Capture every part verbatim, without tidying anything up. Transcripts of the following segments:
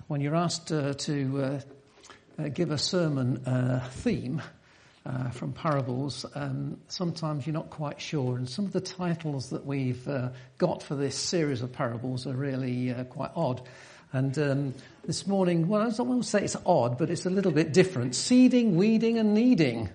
when you're asked uh, to uh, uh, give a sermon uh, theme uh, from parables, um, sometimes you're not quite sure. And some of the titles that we've uh, got for this series of parables are really uh, quite odd. And um, this morning, well, I don't want to say it's odd, but it's a little bit different. Seeding, weeding and kneading.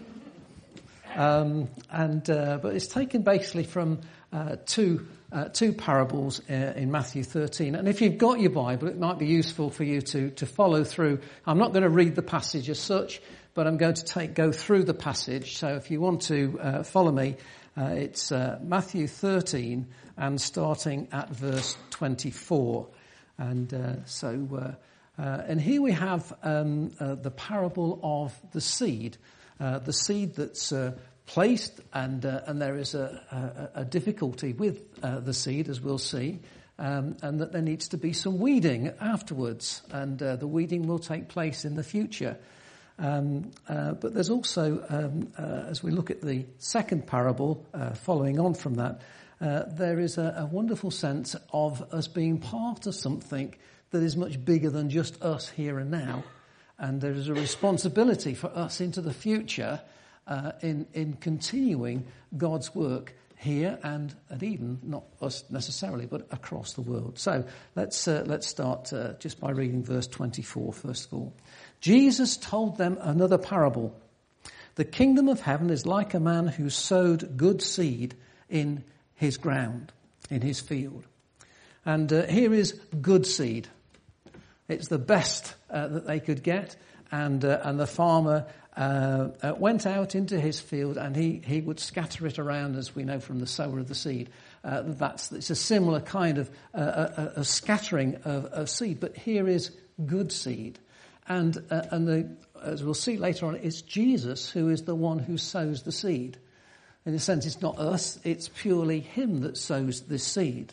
Um, and uh, but it's taken basically from uh, two uh, two parables uh, in Matthew thirteen. And if you've got your Bible, it might be useful for you to to follow through. I'm not going to read the passage as such, but I'm going to take go through the passage. So if you want to uh, follow me, uh, it's uh, Matthew thirteen and starting at verse twenty-four. And uh, so uh, uh, and here we have um, uh, the parable of the seed. Uh, the seed that's uh, placed, and uh, and there is a, a, a difficulty with uh, the seed, as we'll see, um, and that there needs to be some weeding afterwards, and uh, the weeding will take place in the future. Um, uh, but there's also, um, uh, as we look at the second parable, uh, following on from that, uh, there is a, a wonderful sense of us being part of something that is much bigger than just us here and now. And there is a responsibility for us into the future uh, in, in continuing God's work here and at Eden, not us necessarily, but across the world. So let's uh, let's start uh, just by reading verse twenty-four, first of all. Jesus told them another parable. The kingdom of heaven is like a man who sowed good seed in his ground, in his field. And uh, here is good seed. It's the best uh, that they could get, and uh, and the farmer uh, uh, went out into his field, and he, he would scatter it around, as we know from the sower of the seed. Uh, that's it's a similar kind of uh, a, a scattering of, of seed, but here is good seed, and uh, and the, as we'll see later on, it's Jesus who is the one who sows the seed. In a sense, it's not us; it's purely him that sows this seed.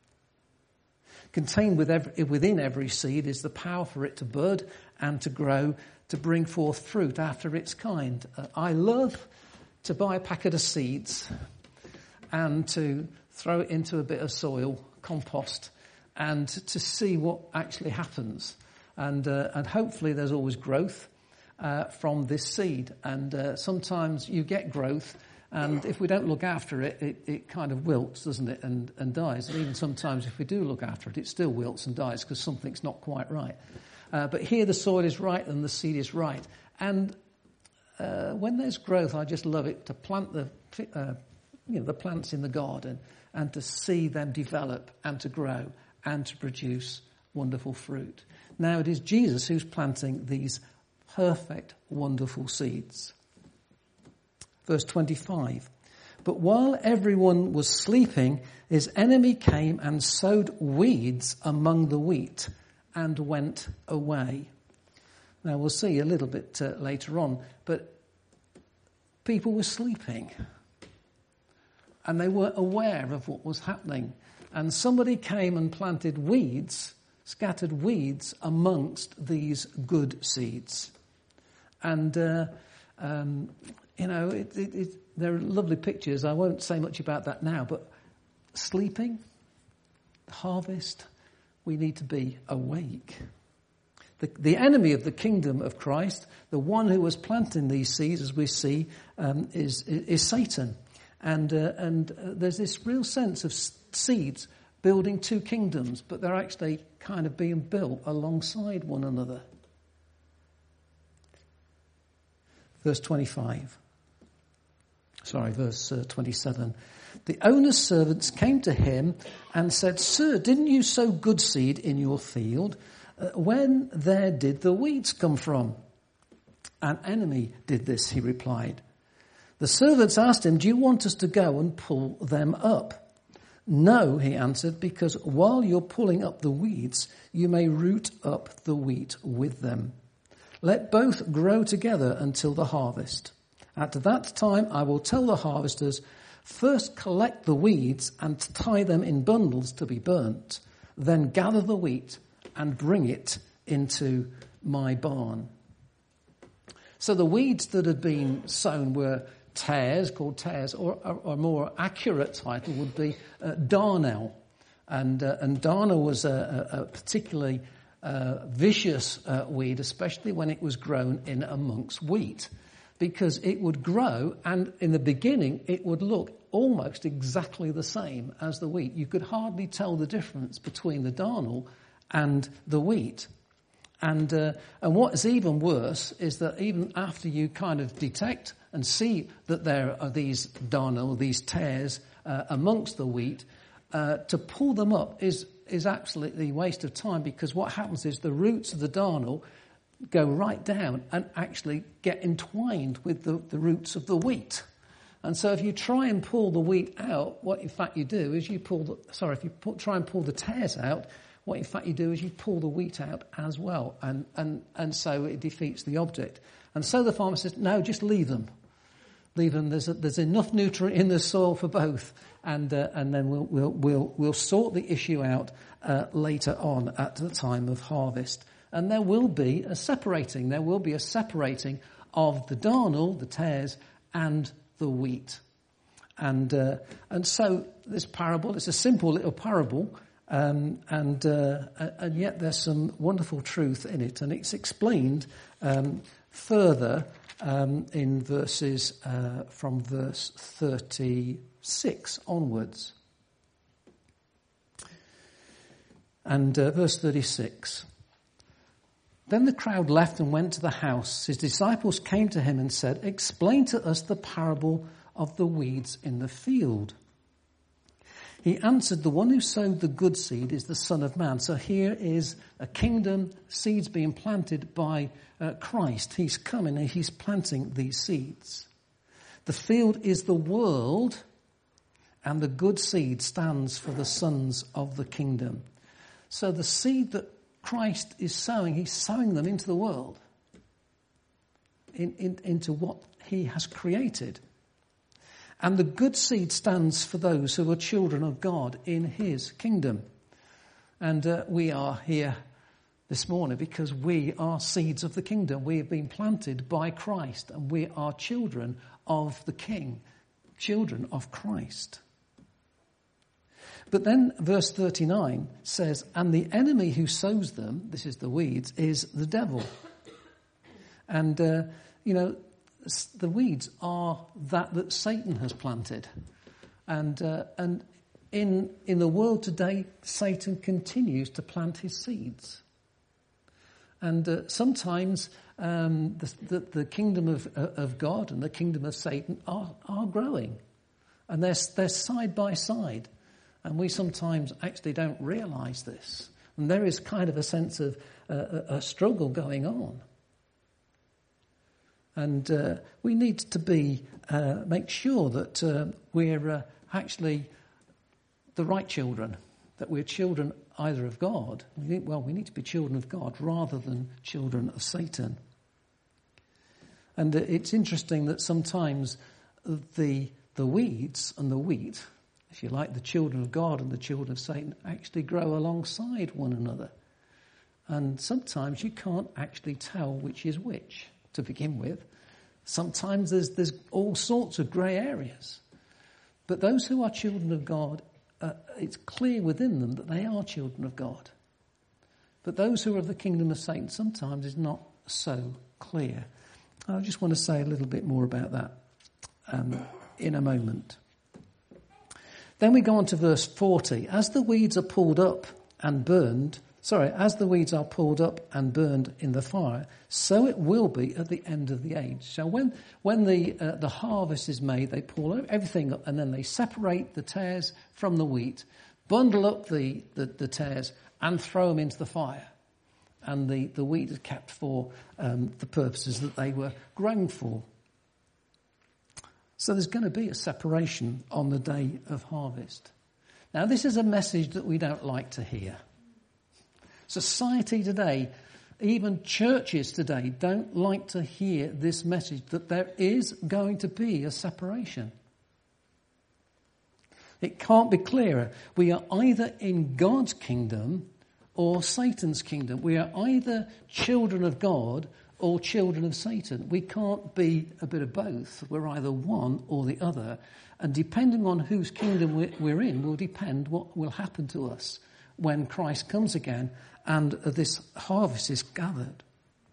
Contained with every, within every seed is the power for it to bud and to grow, to bring forth fruit after its kind. Uh, I love to buy a packet of seeds and to throw it into a bit of soil, compost, and to see what actually happens. And uh, and hopefully there's always growth uh, from this seed. And uh, sometimes you get growth, and if we don't look after it, it, it kind of wilts, doesn't it, and, and dies. And even sometimes if we do look after it, it still wilts and dies because something's not quite right. Uh, but here the soil is right and the seed is right. And uh, when there's growth, I just love it to plant the uh, you know the plants in the garden and to see them develop and to grow and to produce wonderful fruit. Now it is Jesus who's planting these perfect, wonderful seeds. Verse twenty-five, but while everyone was sleeping, his enemy came and sowed weeds among the wheat and went away. Now we'll see a little bit uh, later on, but people were sleeping and they weren't aware of what was happening. And somebody came and planted weeds, scattered weeds amongst these good seeds. And, uh, um, You know, it, it, it, there are lovely pictures. I won't say much about that now, but sleeping, harvest, we need to be awake. The, the enemy of the kingdom of Christ, the one who was planting these seeds, as we see, um, is, is, is Satan. And, uh, and uh, there's this real sense of seeds building two kingdoms, but they're actually kind of being built alongside one another. Verse twenty-five. Sorry, verse uh, twenty-seven. The owner's servants came to him and said, Sir, didn't you sow good seed in your field? Uh, when there did the weeds come from? An enemy did this, he replied. The servants asked him, do you want us to go and pull them up? No, he answered, because while you're pulling up the weeds, you may root up the wheat with them. Let both grow together until the harvest. At that time, I will tell the harvesters, first collect the weeds and tie them in bundles to be burnt. Then gather the wheat and bring it into my barn. So the weeds that had been sown were tares, called tares, or a more accurate title would be uh, darnel. And, uh, and darnel was a, a particularly uh, vicious uh, weed, especially when it was grown in amongst wheat, because it would grow, and in the beginning it would look almost exactly the same as the wheat. You could hardly tell the difference between the darnel and the wheat. And uh, and what's even worse is that even after you kind of detect and see that there are these darnel, these tares uh, amongst the wheat, uh, to pull them up is is absolutely a waste of time, because what happens is the roots of the darnel go right down and actually get entwined with the, the roots of the wheat. And so if you try and pull the wheat out, what in fact you do is you pull the, sorry, if you pull, try and pull the tares out, what in fact you do is you pull the wheat out as well. And, and, and so it defeats the object. And so the farmer says, no, just leave them. Leave them. There's, a, there's enough nutrient in the soil for both. And, uh, and then we'll, we'll, we'll, we'll sort the issue out uh, later on at the time of harvest. And there will be a separating. There will be a separating of the darnel, the tares, and the wheat. And uh, and so this parable, it's a simple little parable, um, and uh, and yet there's some wonderful truth in it. And it's explained um, further um, in verses uh, from verse thirty-six onwards. And uh, verse thirty-six. Then the crowd left and went to the house. His disciples came to him and said, "Explain to us the parable of the weeds in the field." He answered, "The one who sowed the good seed is the Son of Man." So here is a kingdom, seeds being planted by uh, Christ. He's coming and he's planting these seeds. The field is the world, and the good seed stands for the sons of the kingdom. So the seed that Christ is sowing, he's sowing them into the world, in, in, into what he has created. And the good seed stands for those who are children of God in his kingdom. And uh, we are here this morning because we are seeds of the kingdom. We have been planted by Christ, and we are children of the King, children of Christ. But then verse thirty-nine says, "And the enemy who sows them," this is the weeds, "is the devil." And, uh, you know, the weeds are that that Satan has planted. And uh, and in in the world today, Satan continues to plant his seeds. And uh, sometimes um, the, the, the kingdom of, uh, of God and the kingdom of Satan are, are growing. And they're, they're side by side. And we sometimes actually don't realise this. And there is kind of a sense of uh, a, a struggle going on. And uh, we need to be, uh, make sure that uh, we're uh, actually the right children, that we're children either of God. We think, well, we need to be children of God rather than children of Satan. And uh, it's interesting that sometimes the the weeds and the wheat, if you like, the children of God and the children of Satan, actually grow alongside one another. And sometimes you can't actually tell which is which to begin with. Sometimes there's, there's all sorts of grey areas. But those who are children of God, uh, it's clear within them that they are children of God. But those who are of the kingdom of Satan, sometimes is not so clear. I just want to say a little bit more about that um, in a moment. Then we go on to verse forty. As the weeds are pulled up and burned, sorry, as the weeds are pulled up and burned in the fire, so it will be at the end of the age. So when when the uh, the harvest is made, they pull everything up and then they separate the tares from the wheat, bundle up the, the, the tares and throw them into the fire. And the, the wheat is kept for um, the purposes that they were grown for. So there's going to be a separation on the day of harvest. Now, this is a message that we don't like to hear. Society today, even churches today, don't like to hear this message that there is going to be a separation. It can't be clearer. We are either in God's kingdom or Satan's kingdom. We are either children of God or children of Satan. We can't be a bit of both. We're either one or the other. And depending on whose kingdom we're in will depend what will happen to us when Christ comes again and this harvest is gathered.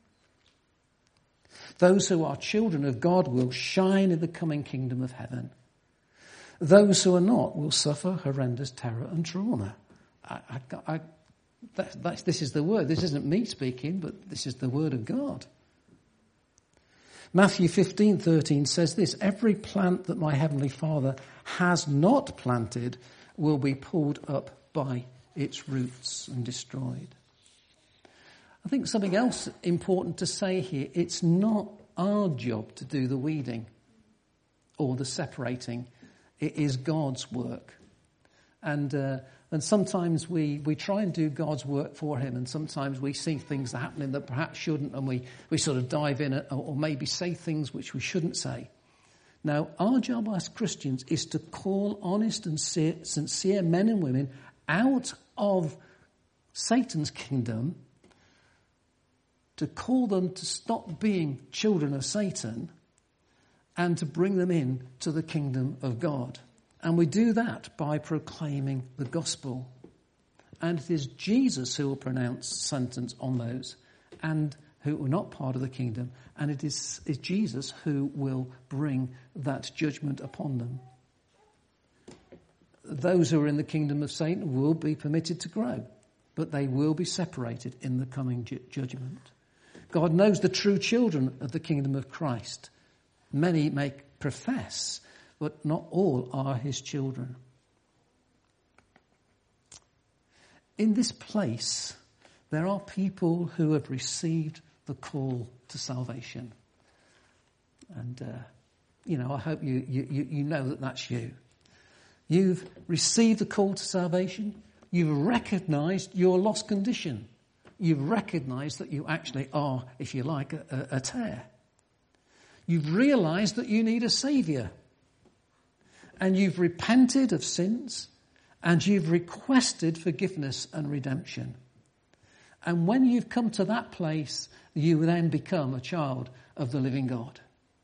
Those who are children of God will shine in the coming kingdom of heaven. Those who are not will suffer horrendous terror and trauma. I, I, I, that, that's, this is the word. This isn't me speaking, but this is the word of God. Matthew fifteen thirteen says this: every plant that my heavenly Father has not planted will be pulled up by its roots and destroyed. I think something else important to say here, it's not our job to do the weeding or the separating. It is God's work. And uh, and sometimes we, we try and do God's work for him, and sometimes we see things happening that perhaps shouldn't, and we, we sort of dive in or, or maybe say things which we shouldn't say. Now, our job as Christians is to call honest and sincere men and women out of Satan's kingdom, to call them to stop being children of Satan and to bring them in to the kingdom of God. And we do that by proclaiming the gospel. And it is Jesus who will pronounce sentence on those and who are not part of the kingdom. And it is, is Jesus who will bring that judgment upon them. Those who are in the kingdom of Satan will be permitted to grow, but they will be separated in the coming ju- judgment. God knows the true children of the kingdom of Christ. Many may profess, but not all are his children. In this place, there are people who have received the call to salvation. And, uh, you know, I hope you, you, you know that that's you. You've received the call to salvation. You've recognised your lost condition. You've recognised that you actually are, if you like, a, a, a tare. You've realised that you need a saviour. And you've repented of sins. And you've requested forgiveness and redemption. And when you've come to that place, you then become a child of the living God.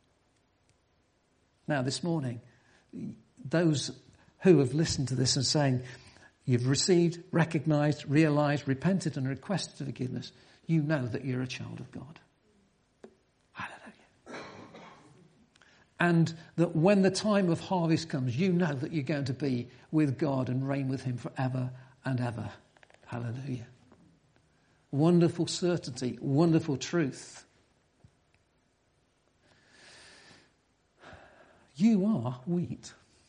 Now, this morning, those who have listened to this and saying, you've received, recognised, realised, repented and requested forgiveness, you know that you're a child of God. Hallelujah. And that when the time of harvest comes, you know that you're going to be with God and reign with him forever and ever. Hallelujah. Wonderful certainty, wonderful truth. You are wheat.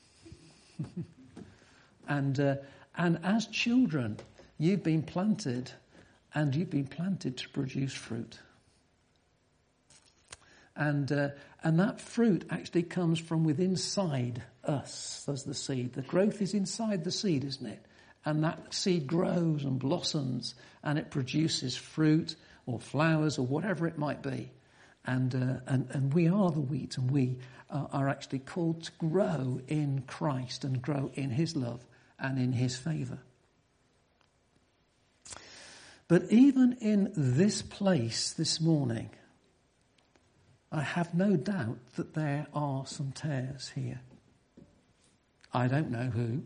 and uh, and as children, you've been planted, and you've been planted to produce fruit. And uh, and that fruit actually comes from within inside us as the seed. The growth is inside the seed, isn't it? And that seed grows and blossoms, and it produces fruit or flowers or whatever it might be. And uh, and and we are the wheat, and we uh, are actually called to grow in Christ and grow in his love and in his favour. But even in this place this morning, I have no doubt that there are some tares here. I don't know who.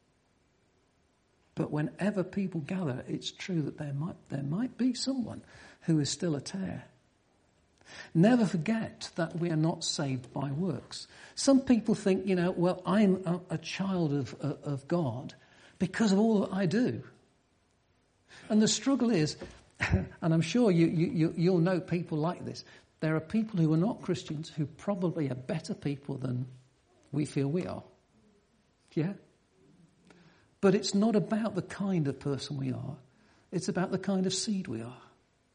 But whenever people gather, it's true that there might there might be someone who is still a tare. Never forget that we are not saved by works. Some people think, you know, well, I'm a, a child of, of, of God because of all that I do. And the struggle is, and I'm sure you, you, you'll know people like this, there are people who are not Christians who probably are better people than we feel we are. Yeah? But it's not about the kind of person we are. It's about the kind of seed we are.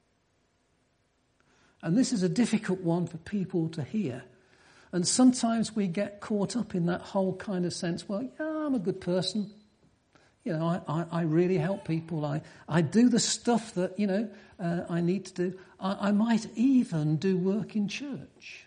And this is a difficult one for people to hear. And sometimes we get caught up in that whole kind of sense, well, yeah, I'm a good person. You know, I, I, I really help people. I, I do the stuff that, you know, uh, I need to do. I, I might even do work in church.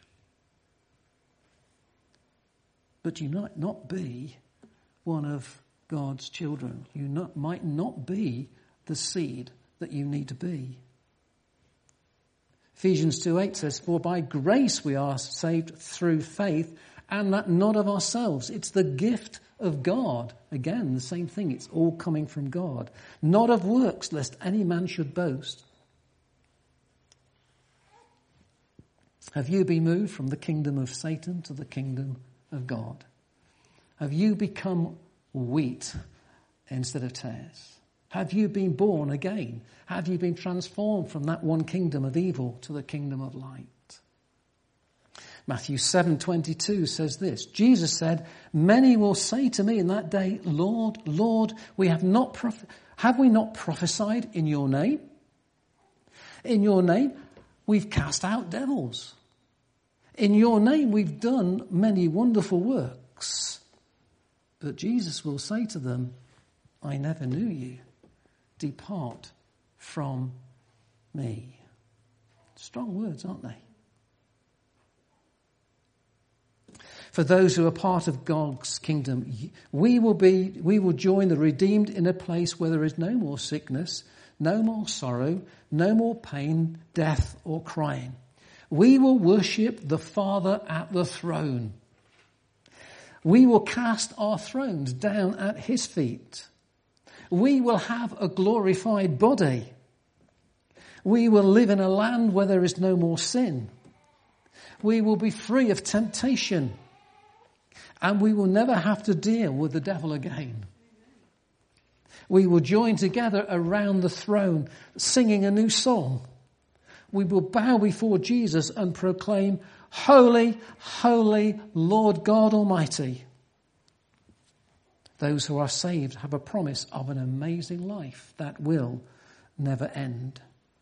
But you might not be one of God's children. You not, might not be the seed that you need to be. Ephesians two eight says, for by grace we are saved through faith, and that not of ourselves. It's the gift of God. Again, the same thing. It's all coming from God. Not of works, lest any man should boast. Have you been moved from the kingdom of Satan to the kingdom of God? Have you become wheat instead of tares? Have you been born again? Have you been transformed from that one kingdom of evil to the kingdom of light? Matthew seven twenty-two says this. Jesus said, many will say to me in that day, Lord, Lord, we have not proph- have we not prophesied in your name? In your name, we've cast out devils. In your name, we've done many wonderful works. But Jesus will say to them, I never knew you. Depart from me. Strong words, aren't they? For those who are part of God's kingdom, we will be, we will join the redeemed in a place where there is no more sickness, no more sorrow, no more pain, death or crying. We will worship the Father at the throne. We will cast our thrones down at his feet. We will have a glorified body. We will live in a land where there is no more sin. We will be free of temptation. And we will never have to deal with the devil again. We will join together around the throne, singing a new song. We will bow before Jesus and proclaim, Holy, holy, Lord God Almighty. Those who are saved have a promise of an amazing life that will never end.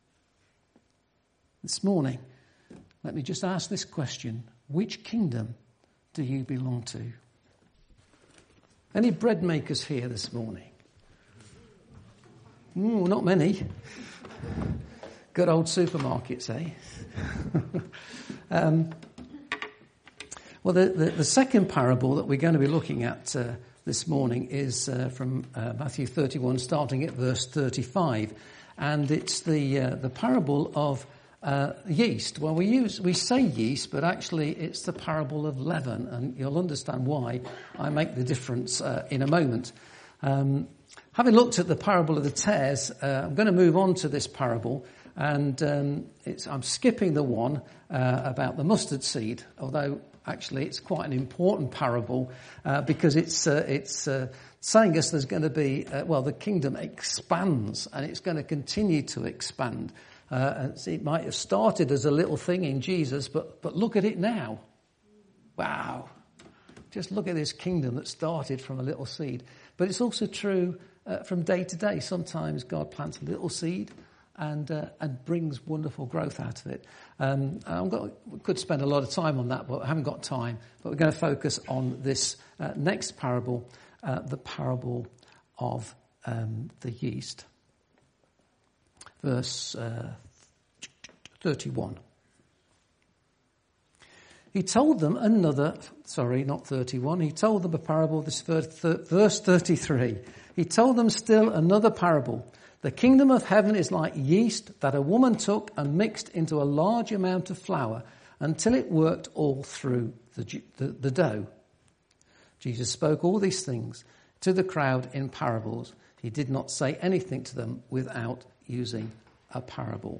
This morning, let me just ask this question. Which kingdom do you belong to? Any bread makers here this morning? Ooh, not many. Good old supermarkets, eh? um, well, the, the, the second parable that we're going to be looking at uh, this morning is uh, from uh, Matthew thirty-one, starting at verse thirty-five. And it's the uh, the parable of Uh, yeast. Well, we use we say yeast, but actually it's the parable of leaven, and you'll understand why I make the difference uh, in a moment. Um, having looked at the parable of the tares, uh, I'm going to move on to this parable, and um, it's, I'm skipping the one uh, about the mustard seed, although actually it's quite an important parable uh, because it's uh, it's uh, saying us there's going to be uh, well, the kingdom expands and it's going to continue to expand. Uh, it might have started as a little thing in Jesus, but, but look at it now. Wow. Just look at this kingdom that started from a little seed. But it's also true uh, from day to day. Sometimes God plants a little seed and uh, and brings wonderful growth out of it. Um, I'm got, we could spend a lot of time on that, but I haven't got time. But we're going to focus on this uh, next parable, uh, the parable of um, the yeast. Verse uh, thirty-one. He told them another, sorry, not thirty-one. He told them a parable, this verse thirty-three. He told them still another parable. The kingdom of heaven is like yeast that a woman took and mixed into a large amount of flour until it worked all through the, the, the dough. Jesus spoke all these things to the crowd in parables. He did not say anything to them without using a parable.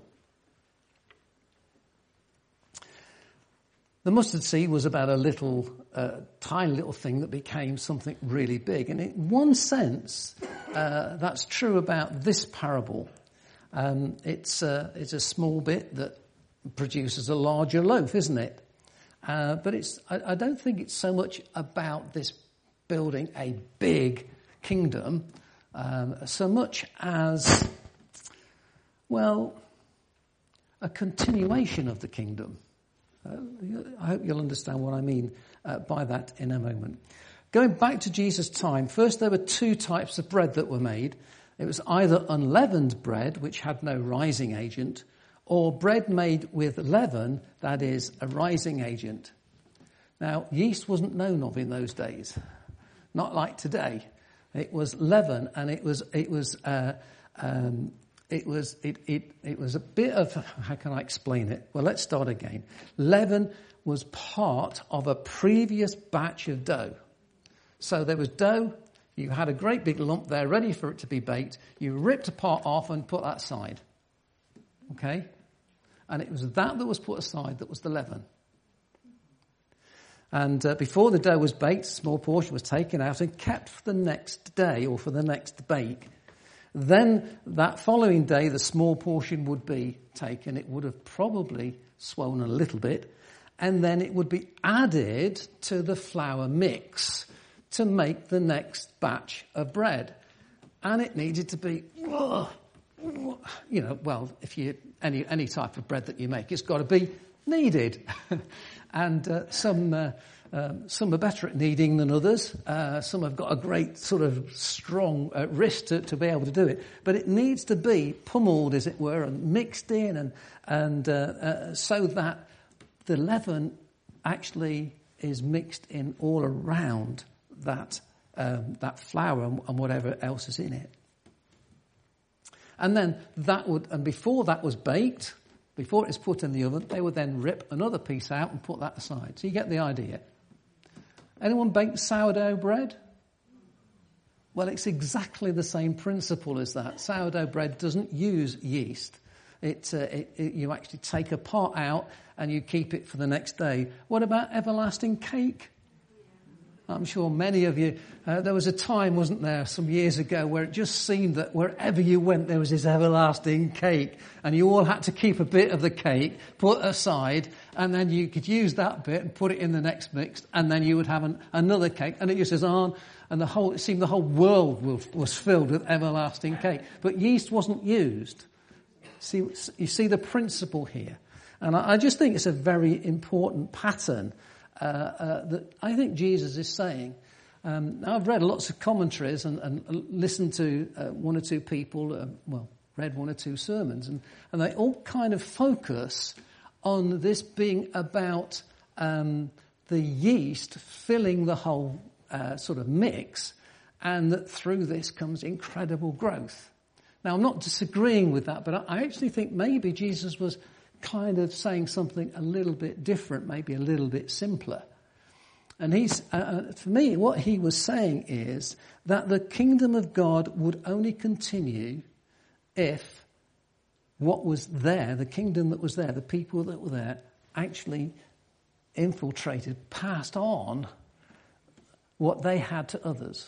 The mustard seed was about a little, uh, tiny little thing that became something really big. And in one sense, uh, that's true about this parable. Um, it's, uh, it's a small bit that produces a larger loaf, isn't it? Uh, but it's, I, I don't think it's so much about this building a big kingdom, um, so much as, well, a continuation of the kingdom. Uh, I hope you'll understand what I mean uh, by that in a moment. Going back to Jesus' time, first there were two types of bread that were made. It was either unleavened bread, which had no rising agent, or bread made with leaven, that is, a rising agent. Now, yeast wasn't known of in those days, not like today. It was leaven, and it was it was uh, um, It was it, it it was a bit of, how can I explain it? Well, let's start again. Leaven was part of a previous batch of dough. So there was dough. You had a great big lump there ready for it to be baked. You ripped a part off and put that aside. Okay? And it was that that was put aside that was the leaven. And uh, before the dough was baked, a small portion was taken out and kept for the next day or for the next bake. Then that following day, the small portion would be taken. It would have probably swollen a little bit. And then it would be added to the flour mix to make the next batch of bread. And it needed to be, you know, well, if you any any type of bread that you make, it's got to be kneaded. And uh, some uh, um, some are better at kneading than others. Uh, some have got a great sort of strong uh, wrist to, to be able to do it. But it needs to be pummeled, as it were, and mixed in, and and uh, uh, so that the leaven actually is mixed in all around that um, that flour and, and whatever else is in it. And then that would, and before that was baked, before it's put in the oven, they would then rip another piece out and put that aside. So you get the idea. Anyone baked sourdough bread? Well, it's exactly the same principle as that. Sourdough bread doesn't use yeast. It, uh, it, it, you actually take a part out and you keep it for the next day. What about everlasting cake? I'm sure many of you, uh, there was a time, wasn't there, some years ago where it just seemed that wherever you went there was this everlasting cake and you all had to keep a bit of the cake put aside and then you could use that bit and put it in the next mix and then you would have an, another cake and it just goes on and the whole, it seemed the whole world was, was filled with everlasting cake. But yeast wasn't used. See, you see the principle here. And I, I just think it's a very important pattern Uh, uh, that I think Jesus is saying. Um, now I've read lots of commentaries and, and listened to uh, one or two people, uh, well, read one or two sermons, and, and they all kind of focus on this being about um, the yeast filling the whole uh, sort of mix, and that through this comes incredible growth. Now I'm not disagreeing with that, but I, I actually think maybe Jesus was kind of saying something a little bit different, maybe a little bit simpler. And he's, uh, for me, what he was saying is that the kingdom of God would only continue if what was there, the kingdom that was there, the people that were there, actually infiltrated, passed on what they had to others.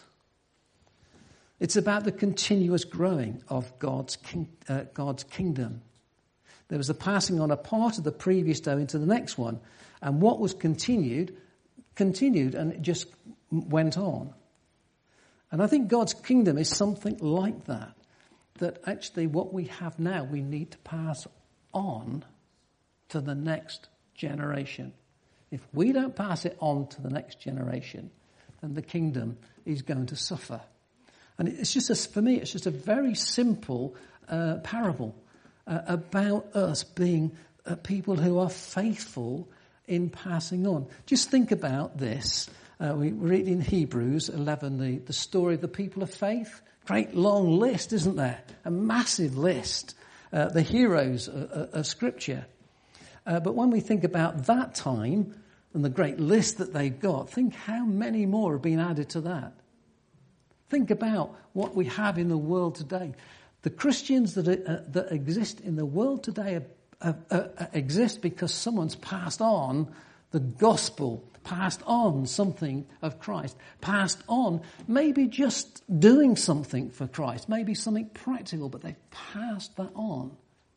It's about the continuous growing of God's king, uh, God's kingdom. There was a passing on a part of the previous dough into the next one. And what was continued, continued and it just went on. And I think God's kingdom is something like that. That actually what we have now, we need to pass on to the next generation. If we don't pass it on to the next generation, then the kingdom is going to suffer. And it's just, a, for me, it's just a very simple uh, parable. Uh, about us being uh, people who are faithful in passing on. Just think about this. Uh, we read in Hebrews eleven the, the story of the people of faith. Great long list, isn't there? A massive list. Uh, the heroes of, of Scripture. Uh, but when we think about that time and the great list that they've got, think how many more have been added to that. Think about what we have in the world today. The Christians that uh, that exist in the world today uh, uh, uh, exist because someone's passed on the gospel, passed on something of Christ, passed on maybe just doing something for Christ, maybe something practical, but they've passed that on.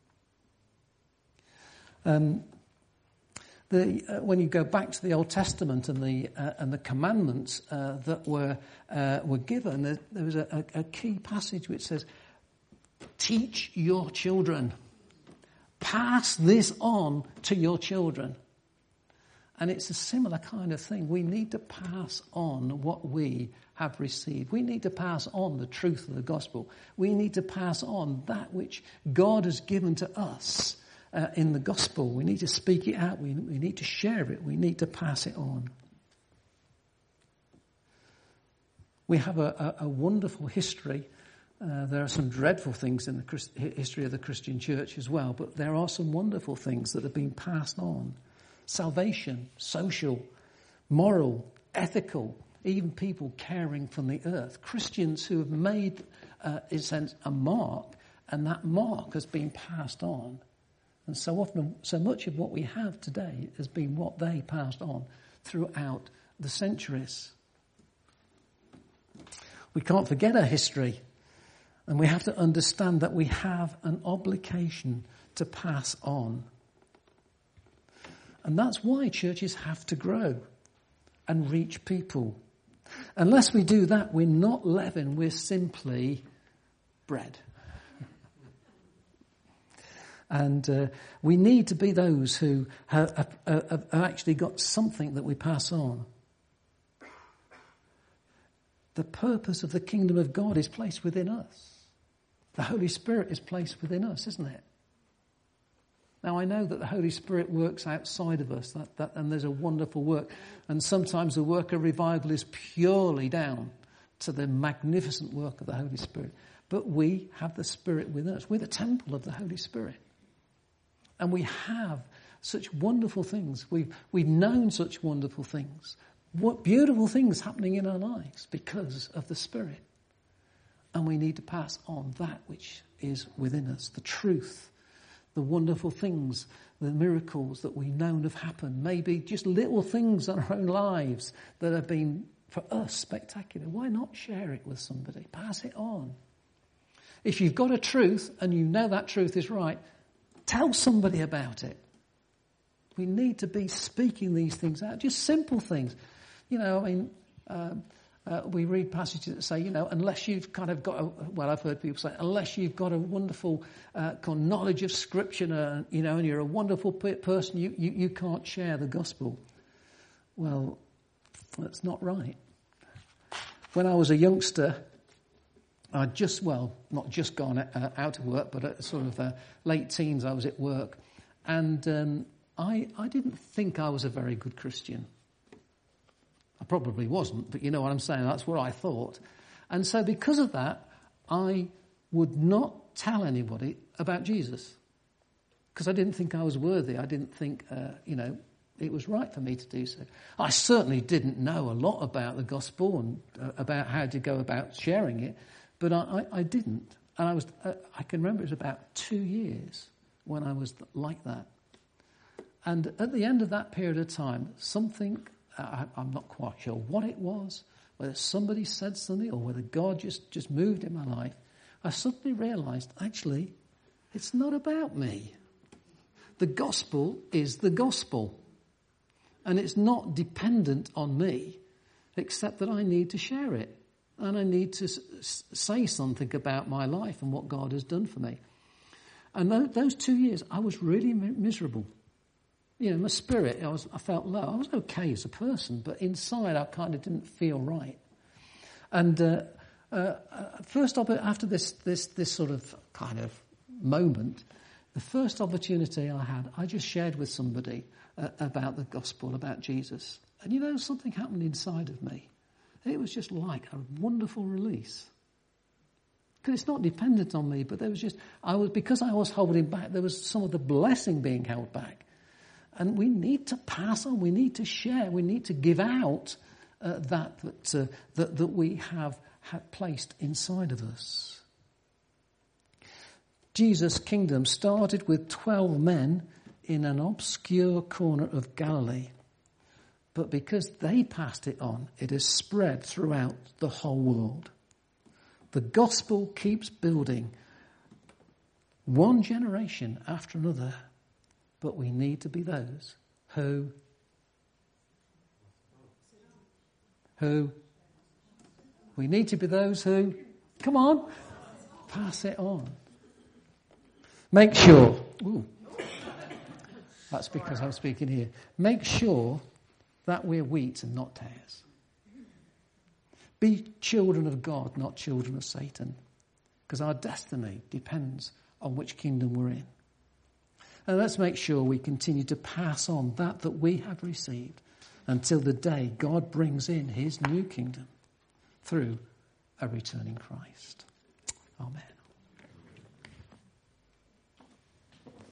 Um, the, uh, when you go back to the Old Testament and the uh, and the commandments uh, that were uh, were given, there, there was a, a, a key passage which says, teach your children. Pass this on to your children. And it's a similar kind of thing. We need to pass on what we have received. We need to pass on the truth of the gospel. We need to pass on that which God has given to us uh, in the gospel. We need to speak it out. We, we need to share it. We need to pass it on. We have a, a, a wonderful history. Uh, there are some dreadful things in the Christ- history of the Christian church as well, but there are some wonderful things that have been passed on. Salvation, social, moral, ethical, even people caring for the earth. Christians who have made, uh, in a sense, a mark, and that mark has been passed on. And so often, so much of what we have today has been what they passed on throughout the centuries. We can't forget our history, and we have to understand that we have an obligation to pass on. And that's why churches have to grow and reach people. Unless we do that, we're not leaven, we're simply bread. And uh, we need to be those who have, have, have actually got something that we pass on. The purpose of the kingdom of God is placed within us. The Holy Spirit is placed within us, isn't it? Now, I know that the Holy Spirit works outside of us, that, that, and there's a wonderful work. And sometimes the work of revival is purely down to the magnificent work of the Holy Spirit. But we have the Spirit within us. We're the temple of the Holy Spirit. And we have such wonderful things. We've, we've known such wonderful things. What beautiful things happening in our lives because of the Spirit. And we need to pass on that which is within us, the truth, the wonderful things, the miracles that we've known have happened. Maybe just little things in our own lives that have been, for us, spectacular. Why not share it with somebody? Pass it on. If you've got a truth and you know that truth is right, tell somebody about it. We need to be speaking these things out, just simple things. You know, I mean, um, uh, we read passages that say, you know, unless you've kind of got, a, well, I've heard people say, unless you've got a wonderful uh, knowledge of Scripture, uh, you know, and you're a wonderful person, you, you, you can't share the gospel. Well, that's not right. When I was a youngster, I'd just, well, not just gone uh, out of work, but at sort of uh, late teens, I was at work. And um, I, I didn't think I was a very good Christian. I probably wasn't, but you know what I'm saying. That's what I thought. And so because of that, I would not tell anybody about Jesus. Because I didn't think I was worthy. I didn't think, uh, you know, it was right for me to do so. I certainly didn't know a lot about the gospel and uh, about how to go about sharing it. But I, I, I didn't. And I was, uh, I can remember it was about two years when I was like that. And at the end of that period of time, something, uh, I, I'm not quite sure what it was, whether somebody said something or whether God just, just moved in my life, I suddenly realised, actually, it's not about me. The gospel is the gospel. And it's not dependent on me, except that I need to share it. And I need to s- say something about my life and what God has done for me. And th- those two years, I was really mi- miserable. You know, my spirit, I was, I felt low. I was okay as a person, but inside I kind of didn't feel right. And uh, uh, first, after this, this, this sort of kind of moment, the first opportunity I had, I just shared with somebody uh, about the gospel, about Jesus. And you know, something happened inside of me. It was just like a wonderful release. Because it's not dependent on me, but there was just, I was, because I was holding back, there was some of the blessing being held back. And we need to pass on, we need to share, we need to give out uh, that that, uh, that that we have, have placed inside of us. Jesus' kingdom started with twelve men in an obscure corner of Galilee. But because they passed it on, it has spread throughout the whole world. The gospel keeps building one generation after another. But we need to be those who, who, we need to be those who, come on, pass it on. Make sure, ooh, that's because I'm speaking here. Make sure that we're wheat and not tares. Be children of God, not children of Satan. Because our destiny depends on which kingdom we're in. And let's make sure we continue to pass on that that we have received until the day God brings in his new kingdom through a returning Christ. Amen.